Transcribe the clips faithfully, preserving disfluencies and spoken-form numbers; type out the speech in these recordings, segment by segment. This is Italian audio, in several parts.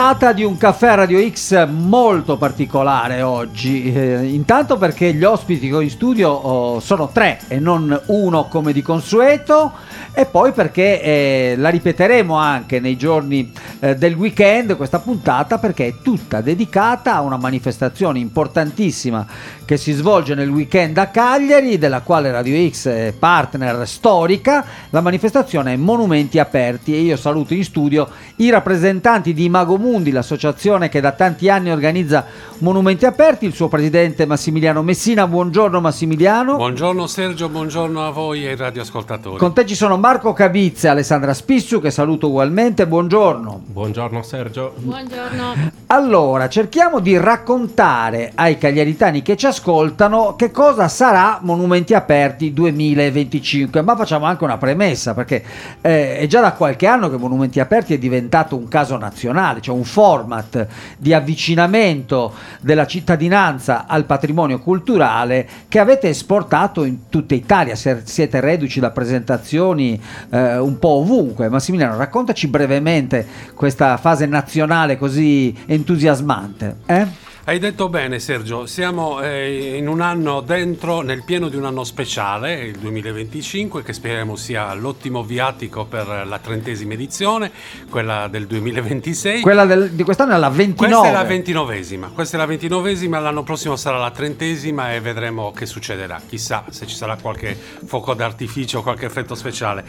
puntata di un Caffè Radio X molto particolare oggi, eh, intanto perché gli ospiti che ho in studio oh, sono tre e non uno come di consueto, e poi perché eh, la ripeteremo anche nei giorni eh, del weekend questa puntata, perché è tutta dedicata a una manifestazione importantissima che si svolge nel weekend a Cagliari, della quale Radio X è partner storica. La manifestazione è Monumenti Aperti e io saluto in studio i rappresentanti di Imagomundi, l'associazione che da tanti anni organizza Monumenti Aperti, il suo presidente Massimiliano Messina. Buongiorno Massimiliano. Buongiorno Sergio, buongiorno a voi e ai radioascoltatori. Con te ci sono Marco Cavizza e Alessandra Spissu, che saluto ugualmente. Buongiorno. Buongiorno Sergio. Buongiorno. Allora, cerchiamo di raccontare ai cagliaritani che ci ascoltano che cosa sarà Monumenti Aperti duemilaventicinque, ma facciamo anche una premessa, perché eh, è già da qualche anno che Monumenti Aperti è diventato un caso nazionale, cioè un format di avvicinamento della cittadinanza al patrimonio culturale che avete esportato in tutta Italia. Siete reduci da presentazioni eh, un po' ovunque. Massimiliano, raccontaci brevemente questa fase nazionale così entusiasmante. Eh? Hai detto bene Sergio, siamo eh, in un anno dentro, nel pieno di un anno speciale, il duemilaventicinque, che speriamo sia l'ottimo viatico per la trentesima edizione, quella del duemilaventisei. Quella del, di quest'anno è la ventinove. Questa è la ventinovesima, questa è la ventinovesima, l'anno prossimo sarà la trentesima e vedremo che succederà. Chissà se ci sarà qualche fuoco d'artificio, qualche effetto speciale.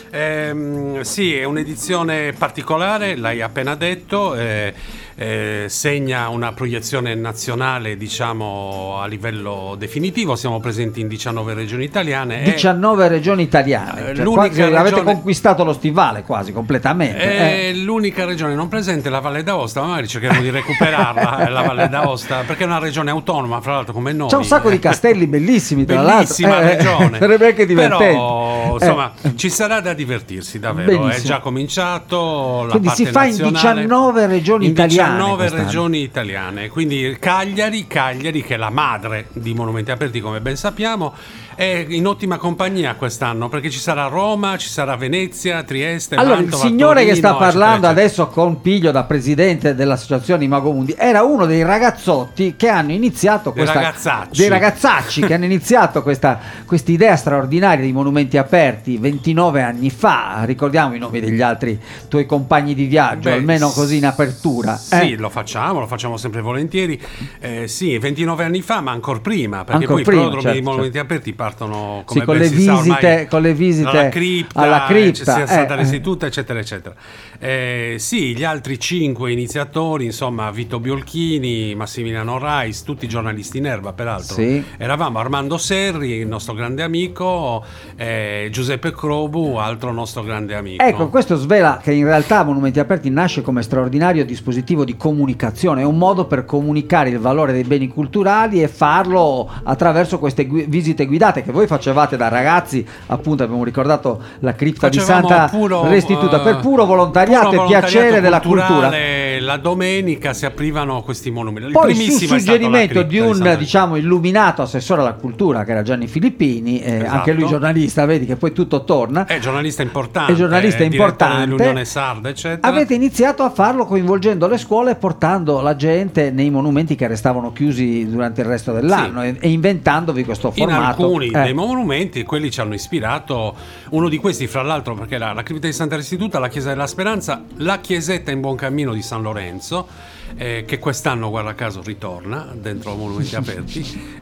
Ehm, sì, è un'edizione particolare, l'hai appena detto, eh, eh, segna una proiezione nazionale, diciamo, a livello definitivo. Siamo presenti in diciannove regioni italiane. diciannove e, regioni italiane. Cioè, quasi, regione, avete conquistato lo stivale quasi completamente. È eh. l'unica regione non presente, la Valle d'Aosta. Magari cercheremo di recuperarla, la Valle d'Aosta, perché è una regione autonoma, fra l'altro, come noi. C'è un sacco di castelli bellissimi, tra bellissima l'altro. regione. Sarebbe anche divertente. Però, insomma, eh. ci sarà da divertirsi, davvero. Benissimo. È già cominciato. La Quindi parte si fa nazionale, in diciannove regioni in italiane. diciannove quest'anno. regioni italiane. Quindi Cagliari, Cagliari che è la madre di Monumenti Aperti, come ben sappiamo, è in ottima compagnia quest'anno, perché ci sarà Roma, ci sarà Venezia, Trieste, allora Mantova, il signore Torino, che sta parlando eccetera, eccetera. adesso con piglio da presidente dell'associazione Imagomundi era uno dei ragazzotti che hanno iniziato Dei questa, ragazzacci. dei ragazzacci che hanno iniziato questa idea straordinaria di Monumenti Aperti ventinove anni fa. Ricordiamo i nomi degli altri tuoi compagni di viaggio. Beh, almeno così in apertura. Sì, eh? lo facciamo, lo facciamo sempre volentieri. Eh, sì, ventinove anni fa, ma ancora prima, perché Ancor poi prima, i prodromi certo, di Monumenti certo. Aperti partono come sì, con, ben le si visite, sa ormai, con le visite alla cripta, alla cripta, c'è stata eh, l'istituto, eccetera, eccetera. Eh, sì, gli altri cinque iniziatori, insomma, Vito Biolchini, Massimiliano Rais, tutti giornalisti in erba, peraltro. Sì. Eravamo Armando Serri, il nostro grande amico, eh, Giuseppe Crobu, altro nostro grande amico. Ecco, questo svela che in realtà Monumenti Aperti nasce come straordinario dispositivo di comunicazione, è un modo per comunicare il valore dei beni culturali e farlo attraverso queste gu- visite guidate che voi facevate da ragazzi. Appunto abbiamo ricordato la cripta Facevamo di Santa puro, Restituta, uh, per puro volontariato puro e piacere della cultura. La domenica si aprivano questi monumenti. Il Poi su primissimo è stato la suggerimento cripta di un Santa diciamo illuminato assessore alla cultura che era Gianni Filippini, eh, Esatto. anche lui giornalista, vedi che poi tutto torna. È giornalista importante, È giornalista è direttore importante. dell'Unione Sarda, eccetera. Avete iniziato a farlo coinvolgendo le scuole e portando la gente nei monumenti che restavano chiusi durante il resto dell'anno, Sì. e, e inventandovi questo In formato. alcuni Eh. dei monumenti, quelli ci hanno ispirato. Uno di questi, fra l'altro, perché la, la cripta di Santa Restituta, la Chiesa della Speranza, la chiesetta in Buoncammino di San Lorenzo, eh, che quest'anno, guarda caso, ritorna dentro Monumenti Aperti,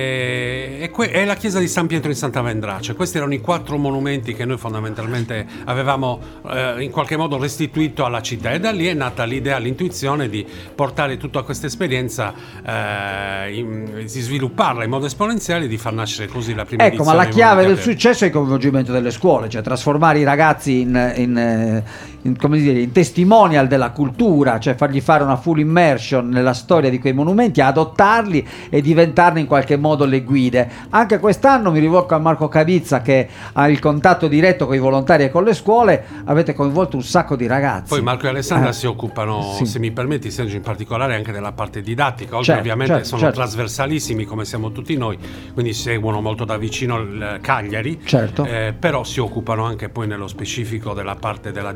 eh, e, que- e la chiesa di San Pietro in Santa Vendrace. Questi erano i quattro monumenti che noi fondamentalmente avevamo eh, in qualche modo restituito alla città, e da lì è nata l'idea, l'intuizione di portare tutta questa esperienza, eh, in, di svilupparla in modo esponenziale e di far nascere così la prima Ecco, edizione. ma la chiave del Aperti. successo è il coinvolgimento delle scuole, cioè trasformare i ragazzi in, in, in, come dire, in testimonial della cultura, cioè fargli fare una full immersion nella storia di quei monumenti, adottarli e diventarne in qualche modo le guide. Anche quest'anno mi rivolgo a Marco Cavizza, che ha il contatto diretto con i volontari e con le scuole. Avete coinvolto un sacco di ragazzi. Poi Marco e Alessandra Eh, si occupano, sì. se mi permetti Sergio, in particolare anche della parte didattica, oltre Certo, ovviamente certo, sono certo. trasversalissimi come siamo tutti noi, quindi seguono molto da vicino il Cagliari, Certo. eh, però si occupano anche poi nello specifico della parte della didattica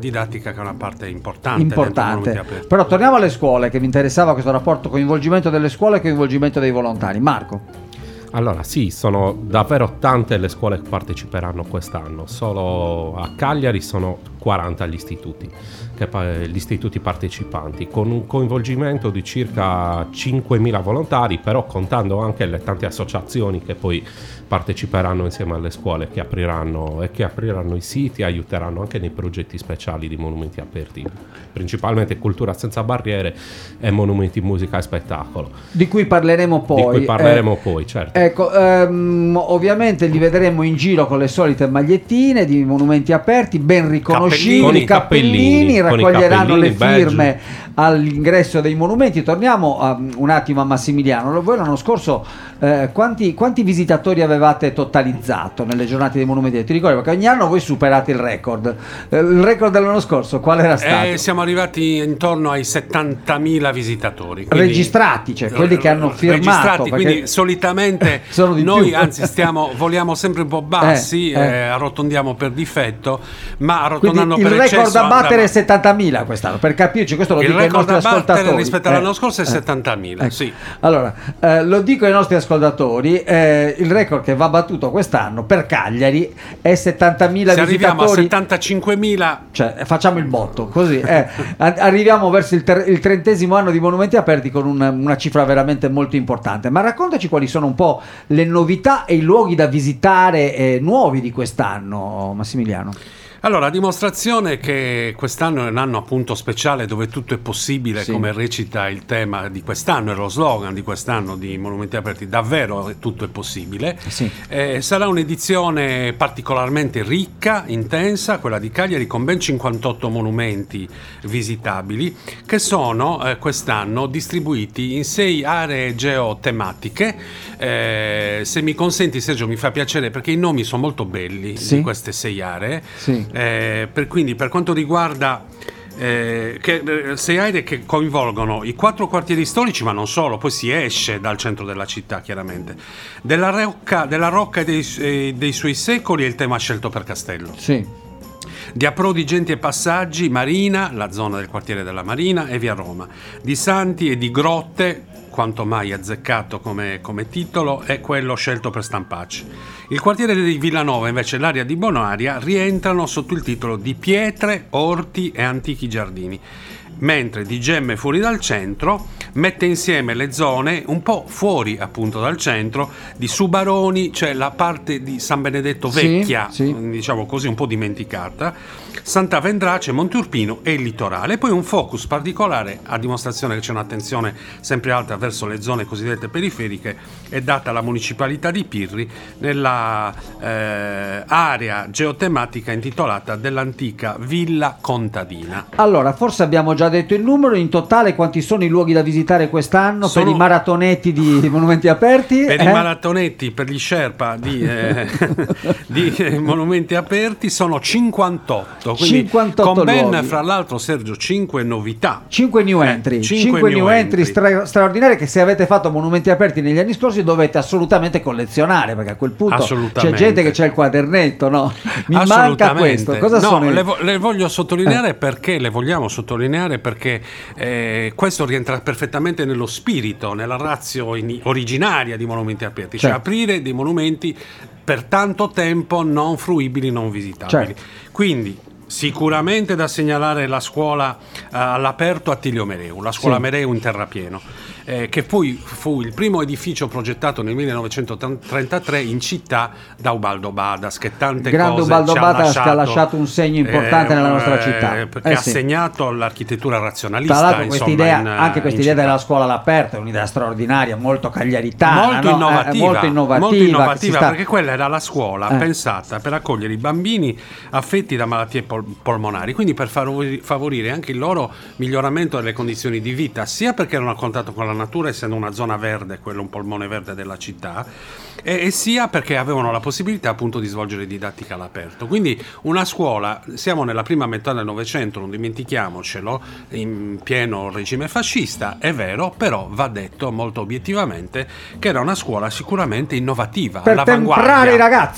tematica che è una parte importante. Importante. Però torniamo alle scuole, che mi interessava questo rapporto coinvolgimento delle scuole e coinvolgimento dei volontari. Marco. Allora sì, sono davvero tante le scuole che parteciperanno quest'anno. Solo a Cagliari sono quaranta gli istituti, che, gli istituti partecipanti, con un coinvolgimento di circa cinquemila volontari, però contando anche le tante associazioni che poi parteciperanno insieme alle scuole, che apriranno e che apriranno i siti e aiuteranno anche nei progetti speciali di monumenti aperti, principalmente cultura senza barriere e monumenti musica e spettacolo, di cui parleremo poi. Di cui parleremo eh, poi, certo. Ecco, ehm, ovviamente li vedremo in giro con le solite magliettine di monumenti aperti, ben riconoscibili, con i cappellini, cappellini, raccoglieranno con i le cappellini, firme badge all'ingresso dei monumenti. Torniamo um, un attimo a Massimiliano. Voi l'anno scorso eh, quanti, quanti visitatori avevate totalizzato nelle giornate dei monumenti? Ti ricordo che ogni anno voi superate il record. Eh, il record dell'anno scorso qual era stato? Eh, siamo arrivati intorno ai settantamila visitatori. Quindi, registrati, cioè quelli che hanno firmato. Registrati, quindi solitamente sono di noi più. anzi stiamo, voliamo sempre un po' bassi, eh, eh. Eh, arrotondiamo per difetto, ma arrotondando quindi per il record da battere andava... è settantamila quest'anno, per capirci, questo lo il dico ai nostri ascoltatori. Rispetto eh. all'anno scorso è eh. settantamila, ecco. sì. Allora, eh, lo dico ai nostri ascoltatori, eh, il record che va battuto quest'anno per Cagliari è settantamila Se visitatori. arriviamo a settantacinquemila, cioè facciamo il botto, così eh, arriviamo verso il, ter- il trentesimo anno di monumenti aperti con un, una cifra veramente molto importante. Ma raccontaci quali sono un po' le novità e i luoghi da visitare eh, nuovi di quest'anno, Massimiliano. Allora, a dimostrazione che quest'anno è un anno appunto speciale dove tutto è possibile, sì, come recita il tema di quest'anno e lo slogan di quest'anno di Monumenti Aperti, davvero tutto è possibile, sì. eh, sarà un'edizione particolarmente ricca, intensa, quella di Cagliari, con ben cinquantotto monumenti visitabili che sono eh, quest'anno distribuiti in sei aree geotematiche. Eh, se mi consenti, Sergio, mi fa piacere perché i nomi sono molto belli, sì, di queste sei aree. Sì. Eh, per, quindi per quanto riguarda eh, che, eh, sei aree che coinvolgono i quattro quartieri storici, ma non solo, poi si esce dal centro della città chiaramente, della Rocca, della Rocca e dei, eh, dei suoi secoli è il tema scelto per Castello, sì, di approdi, genti e passaggi, Marina, la zona del quartiere della Marina e via Roma, di Santi e di Grotte, quanto mai azzeccato come, come titolo, è quello scelto per Stampacci. Il quartiere di Villanova, invece, l'area di Bonaria, rientrano sotto il titolo di Pietre, Orti e Antichi Giardini, mentre di Gemme fuori dal centro mette insieme le zone un po' fuori appunto dal centro di Subaroni, cioè la parte di San Benedetto vecchia, sì, sì, diciamo così, un po' dimenticata, Santa Vendrace, Monte Urpino e il litorale. Poi un focus particolare, a dimostrazione che c'è un'attenzione sempre alta verso le zone cosiddette periferiche, è data alla municipalità di Pirri nella eh, area geotematica intitolata dell'antica Villa Contadina. Allora, forse abbiamo già detto il numero. In totale quanti sono i luoghi da visitare quest'anno sono... per i maratonetti di Monumenti Aperti? Per eh? i maratonetti, per gli Sherpa di, eh, di eh, Monumenti Aperti sono cinquantotto, quindi cinquantotto con ben, luoghi. fra l'altro, Sergio, cinque novità, cinque new entry, eh, cinque, cinque new entry stra- straordinari che, se avete fatto Monumenti Aperti negli anni scorsi, dovete assolutamente collezionare, perché a quel punto c'è gente che c'è il quadernetto, no? Mi manca questo. Cosa no, sono? Le, vo- le voglio sottolineare eh. perché le vogliamo sottolineare perché eh, questo rientra perfettamente nello spirito, nella ratio in- originaria di Monumenti Aperti, certo, cioè aprire dei monumenti per tanto tempo non fruibili, non visitabili. Certo. Quindi sicuramente da segnalare la scuola uh, all'aperto Attilio Mereu, la scuola, sì, Mereu in terrapieno, eh, che poi fu il primo edificio progettato nel millenovecentotrentatré in città da Ubaldo Badas, che tante Grande cose Ubaldo ci ha Badas lasciato, che ha lasciato un segno importante eh, nella nostra città, eh, perché eh, ha sì. segnato l'architettura razionalista. Tra l'altro questa insomma, idea, in, anche questa idea della scuola all'aperto è un'idea straordinaria, molto cagliaritana, molto, no? innovativa, eh, molto innovativa, molto innovativa sta... perché quella era la scuola eh. pensata per accogliere i bambini affetti da malattie pol- polmonari, quindi per favorire anche il loro miglioramento delle condizioni di vita, sia perché erano a contatto con la natura, essendo una zona verde, quello un polmone verde della città, e, e sia perché avevano la possibilità appunto di svolgere didattica all'aperto. Quindi una scuola, siamo nella prima metà del Novecento, non dimentichiamocelo, in pieno regime fascista, è vero, però va detto molto obiettivamente che era una scuola sicuramente innovativa, per temprare i ragazzi,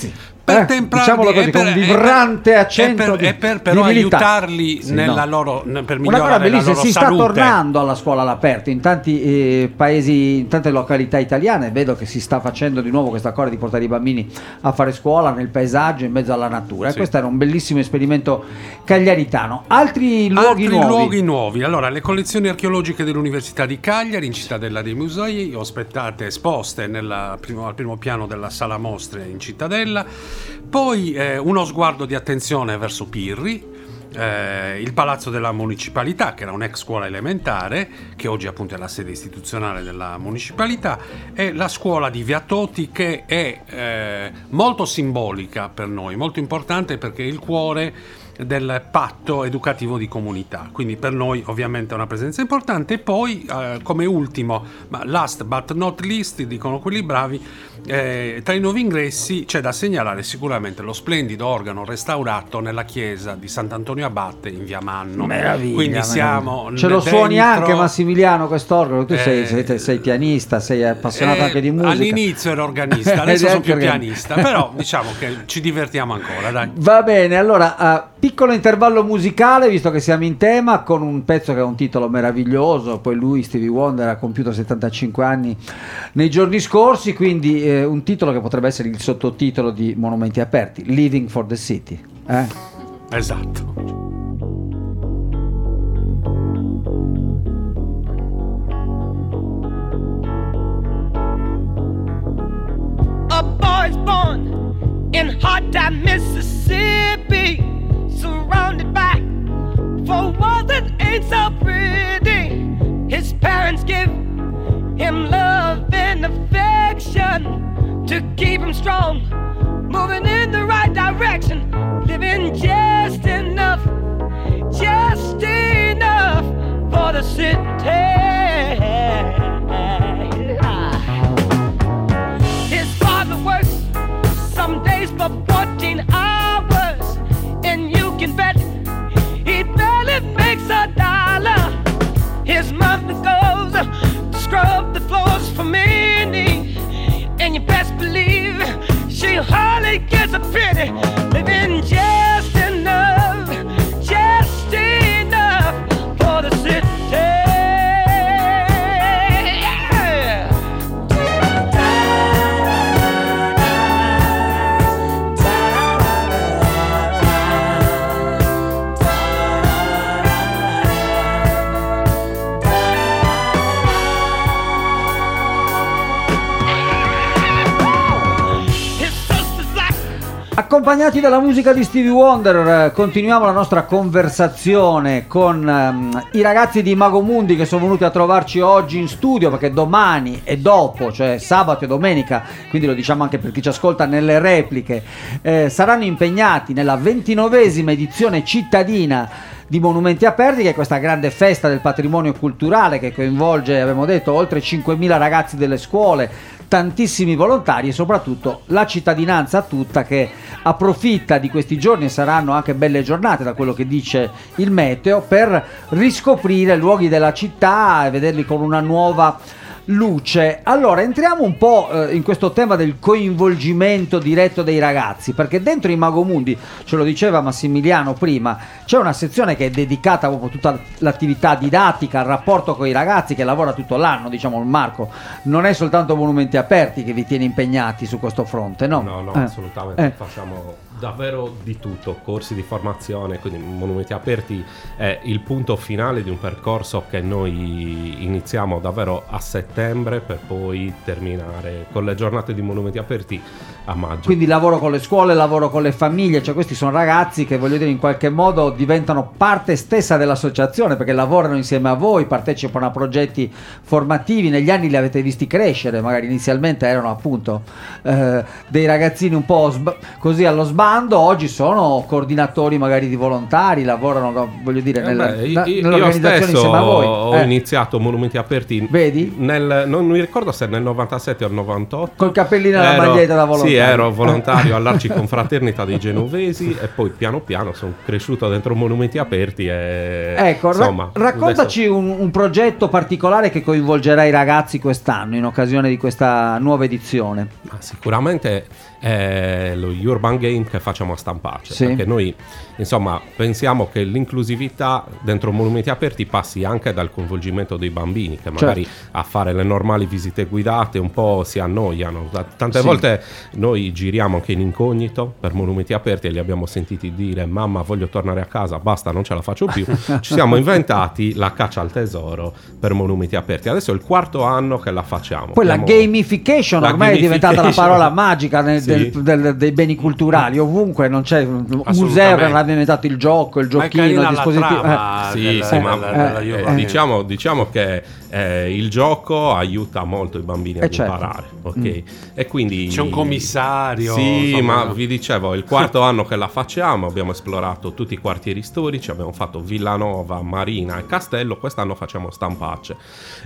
per eh, temprarli, diciamolo così, per, con un vibrante per, accento e per, di, e per però di aiutarli sì, nella no. loro, per una cosa migliorare la bellissima, loro si sta salute. tornando alla scuola all'aperto in tanti eh, paesi, in tante località italiane. Vedo che si sta facendo di nuovo questa cosa di portare i bambini a fare scuola nel paesaggio, in mezzo alla natura, Sì. e questo era un bellissimo esperimento cagliaritano. Altri luoghi Altri nuovi? luoghi nuovi. Allora, le collezioni archeologiche dell'Università di Cagliari in Cittadella dei Musei, ospitate, esposte nella primo, al primo piano della sala mostre in Cittadella. Poi eh, uno sguardo di attenzione verso Pirri, eh, il Palazzo della Municipalità, che era un'ex scuola elementare, che oggi appunto è la sede istituzionale della municipalità, e la scuola di Via Toti, che è eh, molto simbolica per noi, molto importante perché è il cuore del patto educativo di comunità, quindi per noi ovviamente è una presenza importante. E poi eh, come ultimo, ma last but not least, dicono quelli bravi, eh, tra i nuovi ingressi c'è da segnalare sicuramente lo splendido organo restaurato nella chiesa di Sant'Antonio Abate in via Manno. Meraviglia, quindi meraviglia. siamo Ce lo dentro... suoni anche, Massimiliano, quest'organo? Tu Eh, sei, sei, sei pianista, sei appassionato eh, anche di musica. All'inizio ero organista, adesso Ed sono più anche organ- pianista, però diciamo che ci divertiamo ancora, dai. Va bene, allora uh, piccolo intervallo musicale, visto che siamo in tema, con un pezzo che ha un titolo meraviglioso. Poi lui, Stevie Wonder, ha compiuto settantacinque anni nei giorni scorsi, quindi eh, un titolo che potrebbe essere il sottotitolo di Monumenti Aperti, Living for the City. Eh? Esatto. A boy's born in hard time Mississippi, surrounded by four walls that ain't so pretty. His parents give him love and affection to keep him strong, moving in the right direction, living just enough, just enough for the city. Some days for fourteen hours, and you can bet he barely makes a dollar. His mother goes to scrub the floors for many, and you best believe she hardly gets a penny, living just enough, just enough for the city. Accompagnati dalla musica di Stevie Wonder, continuiamo la nostra conversazione con um, i ragazzi di Magomundi che sono venuti a trovarci oggi in studio, perché domani e dopo, cioè sabato e domenica, quindi lo diciamo anche per chi ci ascolta nelle repliche, eh, saranno impegnati nella ventinovesima edizione cittadina di Monumenti Aperti, che è questa grande festa del patrimonio culturale che coinvolge, abbiamo detto, oltre cinquemila ragazzi delle scuole, tantissimi volontari e soprattutto la cittadinanza tutta, che approfitta di questi giorni, e saranno anche belle giornate da quello che dice il meteo, per riscoprire luoghi della città e vederli con una nuova luce. Allora entriamo un po' eh, in questo tema del coinvolgimento diretto dei ragazzi, perché dentro i Magomundi, ce lo diceva Massimiliano prima, c'è una sezione che è dedicata proprio a tutta l'attività didattica, al rapporto con i ragazzi, che lavora tutto l'anno, diciamo. Il Marco, non è soltanto Monumenti Aperti che vi tiene impegnati su questo fronte, no? No, no, eh. assolutamente, eh. facciamo davvero di tutto, corsi di formazione, quindi Monumenti Aperti è il punto finale di un percorso che noi iniziamo davvero a settembre per poi terminare con le giornate di Monumenti Aperti a maggio. Quindi lavoro con le scuole, lavoro con le famiglie, cioè questi sono ragazzi che, voglio dire, in qualche modo diventano parte stessa dell'associazione, perché lavorano insieme a voi, partecipano a progetti formativi, negli anni li avete visti crescere, magari inizialmente erano appunto eh, dei ragazzini un po' sb- così allo sbando, oggi sono coordinatori magari di volontari, lavorano, voglio dire, Eh nella, beh, na- io, nell'organizzazione io stesso insieme a voi. ho Eh. iniziato Monumenti Aperti. Vedi? Nel, non mi ricordo se nel novantasette o novantotto. Col cappellino e la Ero- maglietta da volontario. Sì, ero volontario all'Arciconfraternita dei Genovesi e poi piano piano sono cresciuto dentro Monumenti Aperti e Ecco, ra- insomma, raccontaci adesso- un, un progetto particolare che coinvolgerà i ragazzi quest'anno in occasione di questa nuova edizione. Ah, sicuramente è lo Urban Game che facciamo a Stampace, sì. perché noi insomma pensiamo che l'inclusività dentro monumenti aperti passi anche dal coinvolgimento dei bambini che magari certo. a fare le normali visite guidate un po' si annoiano. Tante sì. volte noi giriamo anche in incognito per monumenti aperti e li abbiamo sentiti dire mamma voglio tornare a casa, basta, non ce la faccio più. Ci siamo inventati la caccia al tesoro per monumenti aperti, adesso è il quarto anno che la facciamo. Poi Abbiamo... la gamification la ormai gamification. è diventata la parola magica nel, sì. del, del, dei beni culturali, ovunque non c'è un museo che non abbia inventato il gioco, il giochino, il dispositivo. Trama, eh. Sì, della, sì, ma della, eh, della eh, diciamo, diciamo che eh, il gioco aiuta molto i bambini eh ad certo. imparare, ok? Mm. E quindi c'è un commissario. Sì, insomma. ma vi dicevo, è il quarto anno che la facciamo, abbiamo esplorato tutti i quartieri storici, abbiamo fatto Villanova, Marina e Castello, quest'anno facciamo Stampace.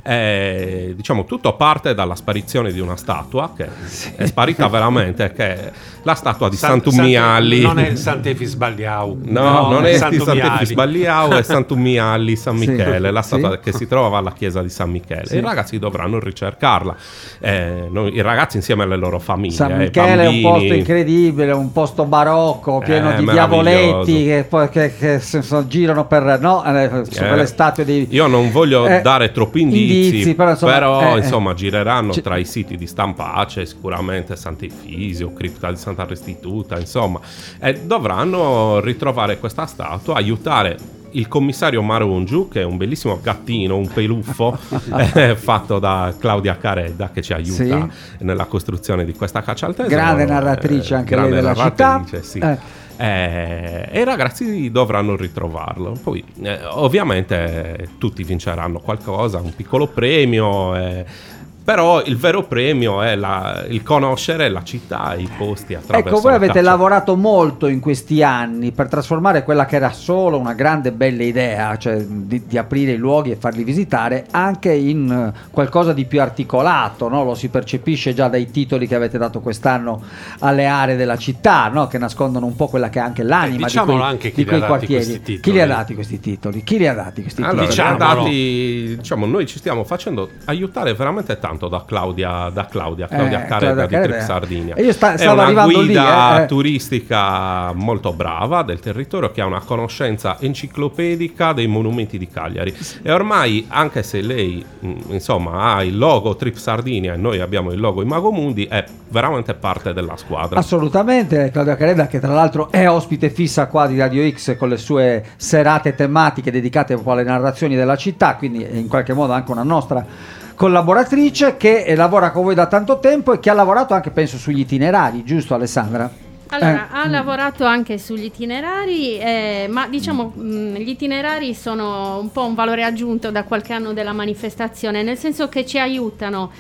Eh, diciamo tutto parte dalla sparizione di una statua che sì. è sparita veramente, che è la statua di Sant- Sant'Ummialli. Non è Sant'Efis Balliau. No, no, non è Sant'Ummialli. Sant'Efis Balliau, è Sant'Ummialli, San Michele, sì. la statua sì. che si trova alla chiesa di San Michele. Sì. I ragazzi dovranno ricercarla. Eh, noi, i ragazzi insieme alle loro famiglie. San eh, Michele bambini. è un posto incredibile, un posto barocco, pieno Eh, di diavoletti che poi che, che se- so, girano per no, eh, su Eh, quelle statue di... Io non voglio eh, dare troppi indizi, indizi, però insomma, però, eh, insomma gireranno c- tra i siti di Stampace sicuramente Sant'Efisio, Cripta di Santa Restituta, insomma, e dovranno ritrovare questa statua, aiutare il commissario Marungiu, che è un bellissimo gattino, un peluffo eh, fatto da Claudia Caredda, che ci aiuta sì. nella costruzione di questa caccia al tesoro. Grande narratrice anche grande lei della narratrice, città. sì. Eh. Eh, e i ragazzi dovranno ritrovarlo. Poi eh, ovviamente tutti vinceranno qualcosa, un piccolo premio, eh, però il vero premio è la, il conoscere la città e i posti attraverso Ecco, voi la avete caccia. lavorato molto in questi anni per trasformare quella che era solo una grande bella idea, cioè di, di aprire i luoghi e farli visitare, anche in eh, qualcosa di più articolato, no? Lo si percepisce già dai titoli che avete dato quest'anno alle aree della città, no? Che nascondono un po' quella che è anche l'anima eh, di quei, anche chi di quei li ha dati quartieri. questi titoli. Chi li ha dati questi titoli? Chi li ha dati questi Allora, titoli? li ha Diciamolo. dati, diciamo, noi ci stiamo facendo aiutare veramente tanto da Claudia da Claudia, Claudia Eh, Caredda Claudia di Caredda. Trip Sardinia. E io sta- è stavo una arrivando lì, guida eh, eh. turistica molto brava del territorio, che ha una conoscenza enciclopedica dei monumenti di Cagliari, e ormai, anche se lei mh, insomma ha il logo Trip Sardinia e noi abbiamo il logo Imago Mundi, è veramente parte della squadra. Assolutamente, Claudia Caredda, che tra l'altro è ospite fissa qua di Radio X con le sue serate tematiche dedicate un po' alle narrazioni della città, quindi è in qualche modo anche una nostra collaboratrice che eh, lavora con voi da tanto tempo e che ha lavorato anche, penso, sugli itinerari, giusto Alessandra? Allora, Eh, ha mm. lavorato anche sugli itinerari, eh, ma diciamo mh, gli itinerari sono un po' un valore aggiunto da qualche anno della manifestazione, nel senso che ci aiutano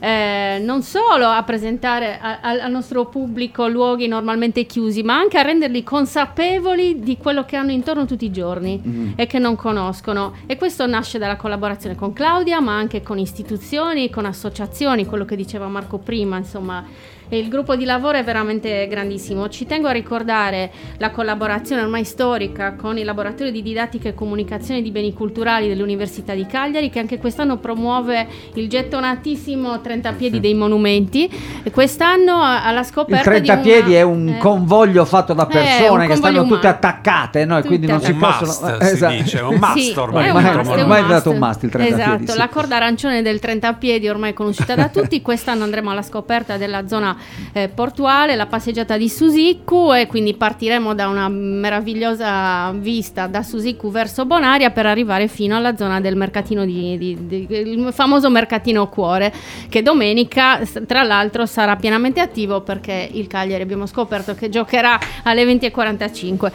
eh, non solo a presentare a, a, al nostro pubblico luoghi normalmente chiusi, ma anche a renderli consapevoli di quello che hanno intorno tutti i giorni Mm. e che non conoscono. E questo nasce dalla collaborazione con Claudia, ma anche con istituzioni, con associazioni, quello che diceva Marco prima, insomma. E il gruppo di lavoro è veramente grandissimo. Ci tengo a ricordare la collaborazione ormai storica con il laboratorio di didattica e comunicazione di beni culturali dell'Università di Cagliari, che anche quest'anno promuove il gettonatissimo trentapiedi dei monumenti, e quest'anno alla Il scoperta di trentapiedi una, è un eh, convoglio fatto da Eh, persone un che stanno convoglio tutte umano. attaccate, no? E quindi non Tutte si un possono... must, eh, si esatto. dice, un must Sì, ormai. è un Ormai- must, è un ormai è must. diventato un must il trentapiedi, Esatto, sì. la corda arancione del trentapiedi ormai conosciuta da tutti. Quest'anno andremo alla scoperta della zona eh, portuale, la passeggiata di Susiccu, e quindi partiremo da una meravigliosa vista da Susiccu verso Bonaria per arrivare fino alla zona del mercatino di, di, di il famoso mercatino Cuore, che domenica tra l'altro sarà pienamente attivo, perché il Cagliari abbiamo scoperto che giocherà alle venti e quarantacinque.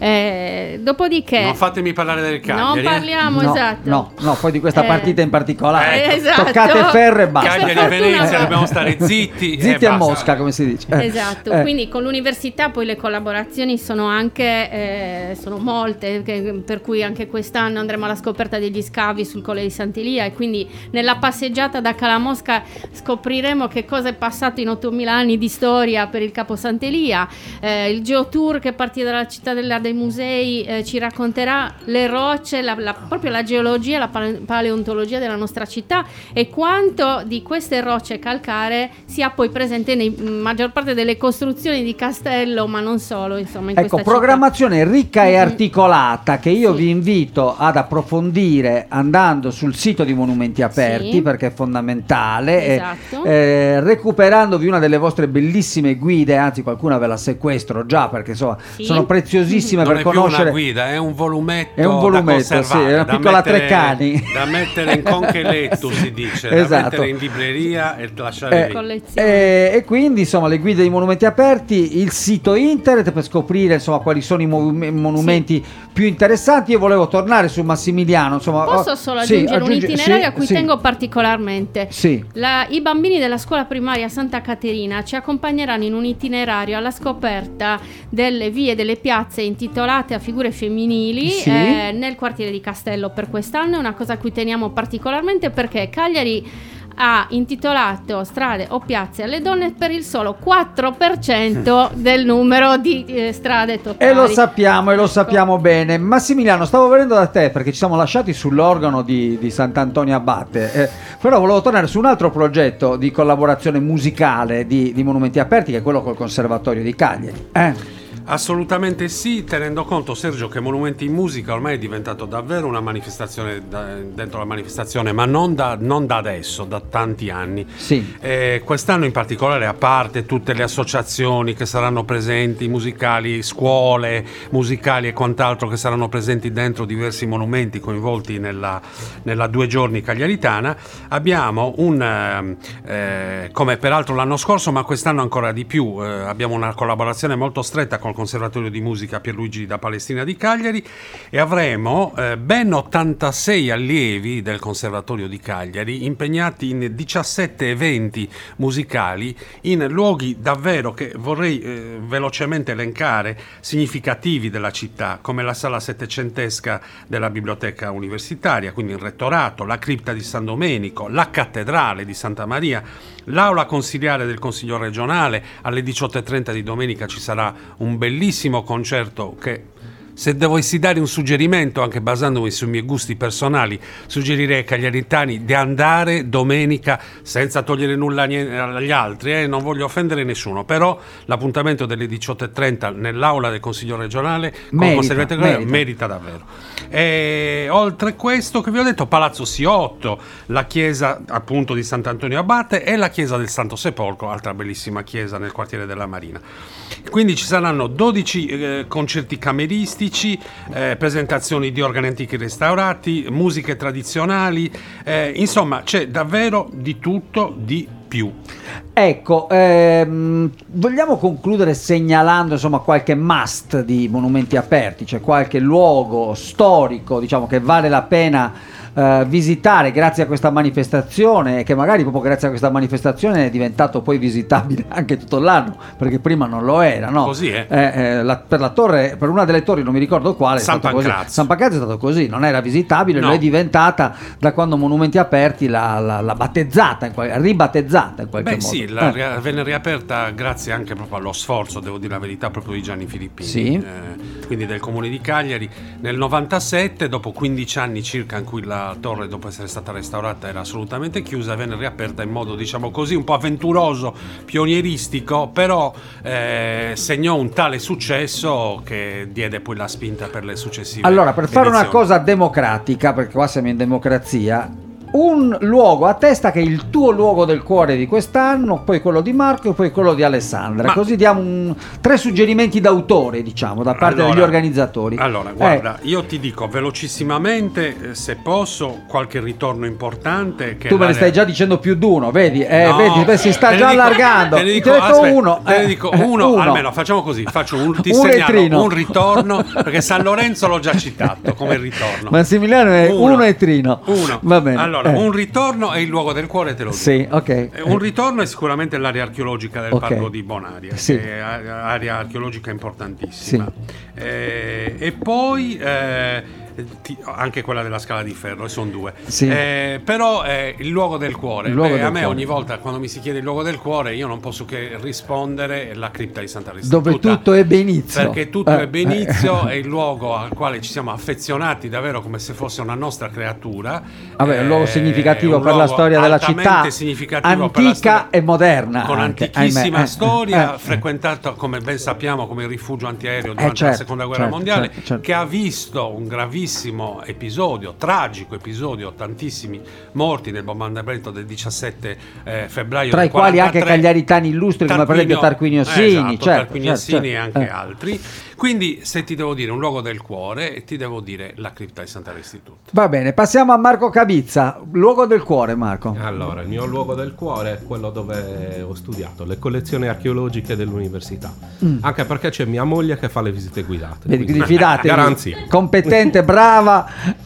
Eh, dopodiché Non fatemi parlare del Cagliari. non parliamo, No, esatto. no, no, poi di questa Eh, partita in particolare. eh, esatto. Toccate ferro e basta. Cagliari Per e Venezia, fortuna- dobbiamo stare zitti. Zitti e a basta. Mosca, come si dice. Eh, Esatto, eh, quindi con l'università poi le collaborazioni sono anche eh, sono molte, che- per cui anche quest'anno andremo alla scoperta degli scavi sul Colle di Sant'Elia, e quindi nella passeggiata da Calamosca scopriremo che cosa è passato in ottomila anni di storia per il Capo Sant'Elia. Eh, il geotour che partì dalla città della- dei musei eh, ci racconterà le rocce, la, la- proprio la geologia, la pale- paleontologia della nostra città, e quanto di queste rocce calcaree sia poi presente nei maggior parte delle costruzioni di castello, ma non solo, insomma, in ecco, questa programmazione città. ricca e Mm-hmm. articolata che io Sì. vi invito ad approfondire andando sul sito di Monumenti Aperti, Sì. perché è fondamentale, Esatto. e, eh, recuperandovi una delle vostre bellissime guide, anzi qualcuna ve la sequestro già perché insomma Sì. sono preziosissime Non per è più conoscere. una guida, è un volumetto, È un volumetto, da conservare, sì, è una da piccola mettere- Treccani. da mettere in concheletto, si dice, da Esatto. mettere in libreria e lasciare Eh, lì. Collezione. Eh, e quindi insomma le guide dei Monumenti Aperti, il sito internet per scoprire insomma quali sono i movu- monumenti più interessanti. Io volevo tornare su Massimiliano, insomma, Posso oh, solo sì, aggiungere un aggiungi- itinerario sì, a cui sì. tengo particolarmente. Sì. La- I bambini della scuola primaria Santa Caterina ci accompagneranno in un itinerario alla scoperta delle vie, delle piazze intitolate a figure femminili Sì. eh, nel quartiere di Castello. Per quest'anno è una cosa a cui teniamo particolarmente, perché Cagliari ha intitolato strade o piazze alle donne per il solo quattro per cento del numero di eh, strade totali. E lo sappiamo, e lo Ecco. sappiamo bene. Massimiliano, stavo venendo da te perché ci siamo lasciati sull'organo di, di Sant'Antonio Abate, eh, però volevo tornare su un altro progetto di collaborazione musicale di, di Monumenti Aperti, che è quello col Conservatorio di Cagliari. Eh? Assolutamente sì, tenendo conto, Sergio, che Monumenti in Musica ormai è diventato davvero una manifestazione da- dentro la manifestazione, ma non da, non da adesso, da tanti anni. Sì. Eh, quest'anno in particolare, a parte tutte le associazioni che saranno presenti, musicali, scuole musicali e quant'altro che saranno presenti dentro diversi monumenti coinvolti nella, nella due giorni cagliaritana, abbiamo un, eh, eh, come peraltro l'anno scorso, ma quest'anno ancora di più, eh, abbiamo una collaborazione molto stretta con il Conservatorio di Musica Pierluigi da Palestina di Cagliari, e avremo eh, ben ottantasei allievi del Conservatorio di Cagliari impegnati in diciassette eventi musicali in luoghi davvero che vorrei eh, velocemente elencare, significativi della città, come la sala settecentesca della Biblioteca Universitaria, quindi il Rettorato, la cripta di San Domenico, la cattedrale di Santa Maria, l'aula consiliare del Consiglio regionale. Alle diciotto e trenta di domenica ci sarà un bellissimo concerto che, se dovessi dare un suggerimento, anche basandomi sui miei gusti personali, suggerirei ai cagliaritani di andare domenica, senza togliere nulla agli altri, eh, non voglio offendere nessuno, però l'appuntamento delle diciotto e trenta nell'aula del Consiglio regionale con Merita, il Conservatorio merita. merita. merita davvero. E oltre questo che vi ho detto, Palazzo Siotto, la chiesa appunto di Sant'Antonio Abate e la chiesa del Santo Sepolcro, altra bellissima chiesa nel quartiere della Marina. Quindi ci saranno dodici eh, concerti cameristici, eh, presentazioni di organi antichi restaurati, musiche tradizionali, eh, insomma c'è davvero di tutto di più. Ecco, ehm, vogliamo concludere segnalando insomma qualche must di Monumenti Aperti, cioè qualche luogo storico, diciamo, che vale la pena eh, visitare grazie a questa manifestazione, e che magari proprio grazie a questa manifestazione è diventato poi visitabile anche tutto l'anno, perché prima non lo era, no? Così è. Eh, eh, la- per la torre, per una delle torri, non mi ricordo quale, è San stato così. Pancrazio. San Pancrazio è stato così, non era visitabile, No. lo è diventata da quando Monumenti Aperti l'ha, l'ha- l'ha battezzata, in qual- ribattezzata in qualche Beh modo. sì, la, Eh. ria- venne riaperta grazie anche proprio allo sforzo, devo dire la verità, proprio di Gianni Filippini, Sì. eh, quindi del Comune di Cagliari. Nel novantasette, dopo quindici anni circa in cui la torre, dopo essere stata restaurata, era assolutamente chiusa, venne riaperta in modo, diciamo così, un po' avventuroso, pionieristico, però eh, segnò un tale successo che diede poi la spinta per le successive Allora, per fare una edizioni. cosa democratica, perché qua siamo in democrazia, un luogo a testa che è il tuo luogo del cuore di quest'anno, poi quello di Marco e poi quello di Alessandra. Ma- Così diamo un- tre suggerimenti d'autore, diciamo, da parte Allora- degli organizzatori. Allora, Eh, guarda, io ti dico velocissimamente, eh, se posso, qualche ritorno importante. Che tu me ne l'area- stai già dicendo più di uno, vedi? Eh, No, vedi, beh, si sta te ne già dico- allargando. Te ne Ti dico, ho detto aspetta, uno. te ne eh, dico eh, uno, almeno facciamo così, faccio un, ti Un segnalo retrino. un ritorno, perché San Lorenzo l'ho già citato come ritorno. Massimiliano è uno, e Trino. Uno. Va bene. Allora, eh. un ritorno è il luogo del cuore, te lo dico. Sì, ok. Eh, Un ritorno è sicuramente l'area archeologica del Ok. parco di Bonaria, Sì. che è a- area archeologica importantissima. Eh, e poi eh, ti- anche quella della Scala di Ferro, e sono due. Sì. Eh, però eh, il luogo del cuore. Il luogo Beh, del a me cuore. ogni volta quando mi si chiede il luogo del cuore io non posso che rispondere la cripta di Santa Restituta. Dove tutto ebbe inizio. Perché tutto Eh, ebbe inizio, è il luogo al quale ci siamo affezionati davvero come se fosse una nostra creatura. Vabbè, è un luogo Eh, significativo un per la luogo storia della altamente città, significativo per la antica storia- e moderna. con anche, antichissima ahimè. storia, Eh, frequentato come ben sappiamo come il rifugio antiaereo durante Eh, certo, la seconda guerra certo, mondiale, certo, certo. che ha visto un gravissimo episodio, tragico episodio, tantissimi morti nel bombardamento del diciassette eh, febbraio Tra del i quali anche quarantatré. cagliaritani illustri come per esempio Tarquinio eh, Ossini, esatto, certo, Tarquinio certo, Ossini e certo. anche Eh. altri. Quindi se ti devo dire un luogo del cuore, ti devo dire la cripta di Santa Restituta. Va bene, passiamo a Marco Cabizza, luogo del cuore, Marco. Allora, il mio luogo del cuore è quello dove ho studiato, le collezioni archeologiche dell'università. Anche perché c'è mia moglie che fa le visite guidate. Vedi, quindi- quindi fidatevi, Garanzia. competente, brava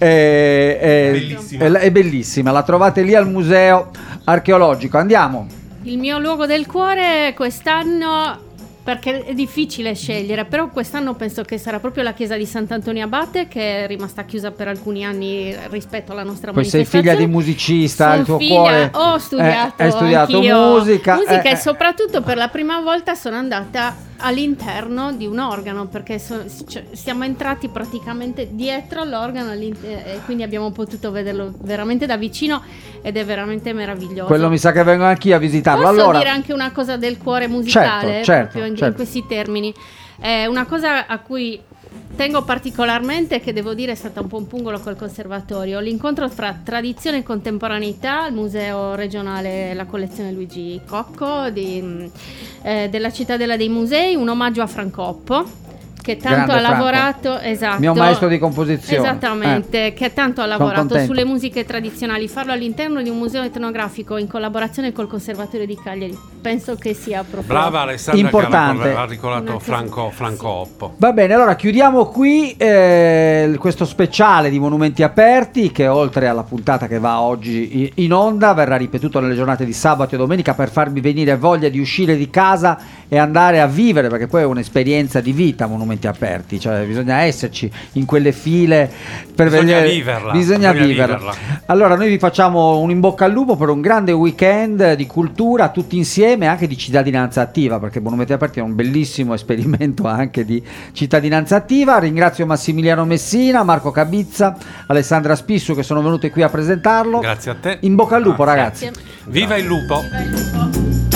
e, e- Bellissima. e- è bellissima, la trovate lì al museo archeologico. Andiamo. Il mio luogo del cuore quest'anno, perché è difficile scegliere, però quest'anno penso che sarà proprio la chiesa di Sant'Antonio Abate, che è rimasta chiusa per alcuni anni rispetto alla nostra Poi sei manifestazione. figlia di musicista, Sono il tuo figlia- cuore ho studiato, eh, hai studiato anch'io musica, musica eh, e eh. soprattutto per la prima volta sono andata all'interno di un organo, perché so- cioè, siamo entrati praticamente dietro all'organo all'in- e quindi abbiamo potuto vederlo veramente da vicino ed è veramente meraviglioso. Quello mi sa che vengo anch'io a visitarlo. Posso Allora, dire anche una cosa del cuore musicale, Certo, certo, proprio in, certo. in questi termini. È una cosa a cui tengo particolarmente, che devo dire è stata un po' un pungolo col conservatorio, l'incontro fra tradizione e contemporaneità al Museo Regionale, la collezione Luigi Cocco di, eh, della Cittadella dei Musei, un omaggio a Francoppo, che tanto Grande ha Franco. lavorato, esatto, mio maestro di composizione. esattamente, che tanto ha Sono lavorato contento. sulle musiche tradizionali. Farlo all'interno di un museo etnografico in collaborazione col Conservatorio di Cagliari, penso che sia proprio Brava Alessandra Importante. che ha ricordato Una cosa- Franco, Franco Oppo. Va bene, allora chiudiamo qui eh, questo speciale di Monumenti Aperti, che oltre alla puntata che va oggi i- in onda verrà ripetuto nelle giornate di sabato e domenica per farvi venire voglia di uscire di casa e andare a vivere, perché poi è un'esperienza di vita Monumenti Aperti, cioè bisogna esserci in quelle file per Bisogna vedere, viverla, bisogna bisogna viverla. viverla. Allora noi vi facciamo un in bocca al lupo per un grande weekend di cultura tutti insieme, anche di cittadinanza attiva, perché Monumenti Aperti è un bellissimo esperimento anche di cittadinanza attiva. Ringrazio Massimiliano Messina, Marco Cabizza, Alessandra Spissu che sono venute qui a presentarlo. Grazie a te. In bocca al lupo, ragazzi. Grazie. Viva il lupo! Viva il lupo.